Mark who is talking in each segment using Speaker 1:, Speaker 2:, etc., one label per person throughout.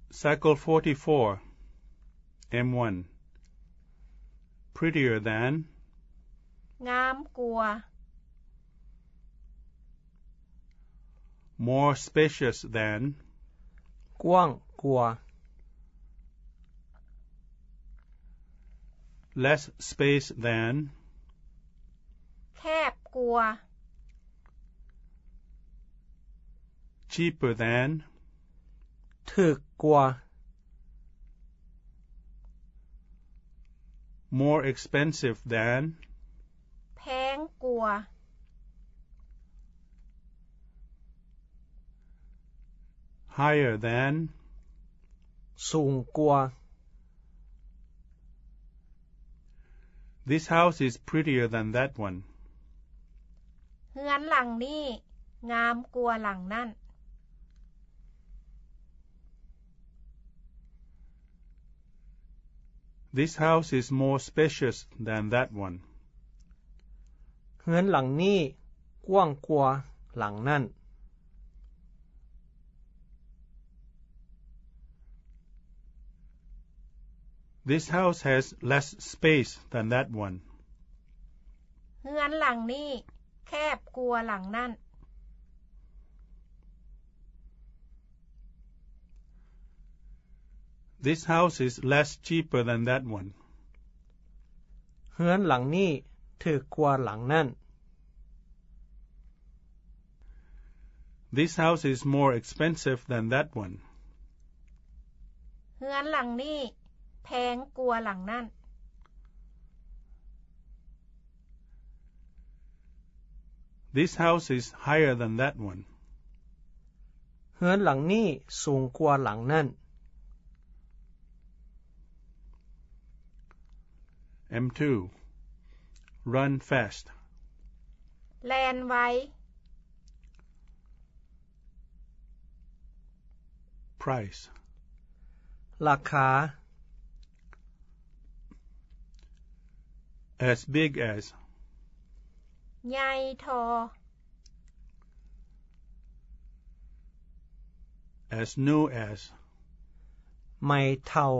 Speaker 1: Cycle 44 M1 Prettier than
Speaker 2: งามกว่า
Speaker 1: More spacious than
Speaker 3: กว้างกว่า
Speaker 1: Less space than
Speaker 2: แคบกว่า
Speaker 1: Cheaper than
Speaker 3: ถูกกว่า
Speaker 1: More expensive than
Speaker 2: แพงกว่า
Speaker 1: Higher than
Speaker 3: สูงกว่า
Speaker 1: This house is prettier than that one
Speaker 2: เฮือนหลังนี้งามกว่าหลังนั่น
Speaker 1: This house is more spacious than that one
Speaker 3: เฮือนหลังนี้กว้างกว่าหลังนั้น
Speaker 1: This house has less space than that one
Speaker 2: เฮือนหลังนี้แคบกว่าหลังนั่น
Speaker 1: This house is less cheaper than that one
Speaker 3: เฮือนหลังนี้ถูกกว่าหลังนั้น
Speaker 1: This house is more expensive than that one
Speaker 2: เฮือนหลังนี้แพงกว่าหลังนั่น
Speaker 1: This house is higher than that one
Speaker 3: เฮือนหลังนี้สูงกว่าหลังนั้น
Speaker 1: M2 Run fast
Speaker 2: แลนไว้
Speaker 1: Price
Speaker 3: ราคา
Speaker 1: As big as
Speaker 2: ใหญ่ทอ
Speaker 1: As new as
Speaker 3: ไม่เท่า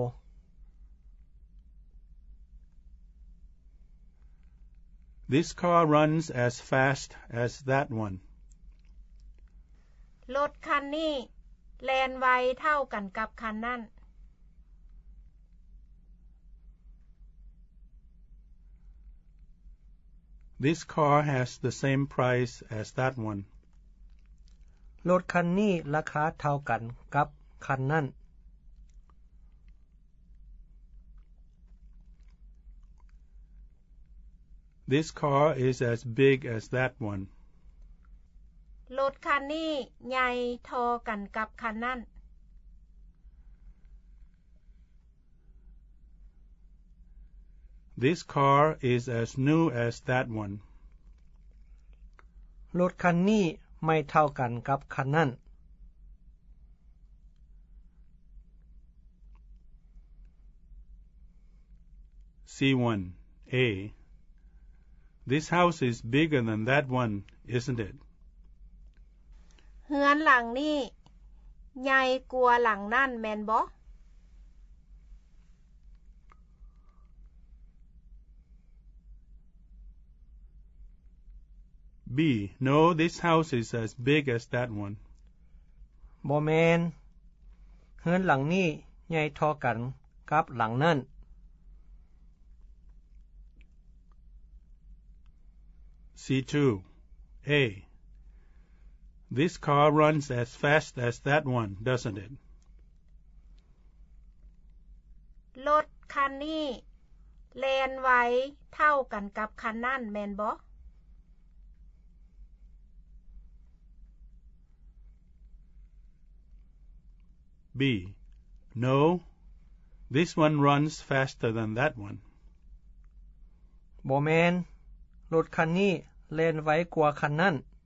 Speaker 1: This car runs as fast as that one
Speaker 2: รถคันนี้แลนไวเท่ากันกับคันนั่น
Speaker 1: This car has the same price as that one
Speaker 3: รถคันนี้ราคาเท่ากันกับคันนั้น
Speaker 1: This car is as big as that one
Speaker 2: รถคันนี้ใหญ่ทอกันกับคันนั่น
Speaker 1: This car is as new as that one
Speaker 3: รถคันนี้ไม่เท่ากันกับคันนั้น
Speaker 1: C1 A This house is bigger than that one, isn't it?
Speaker 2: เฮือนหลังนี้ใหญ่กว่าหลังนั่นแม่นบ่
Speaker 1: B No, this house is as big as that one
Speaker 3: บ่แม่นเฮือนหลังนี้ใหญ่เท่ากันกับหลังนั้น
Speaker 1: C2 A This car runs as fast as that one, doesn't it?
Speaker 2: รถคันนี้แลนไวเท่ากันกับคันนั่นแม่นบ่
Speaker 1: B No, this one runs faster than that one
Speaker 3: บ่แม่นรถคันนี้แล่นไวกว่าคันนั้น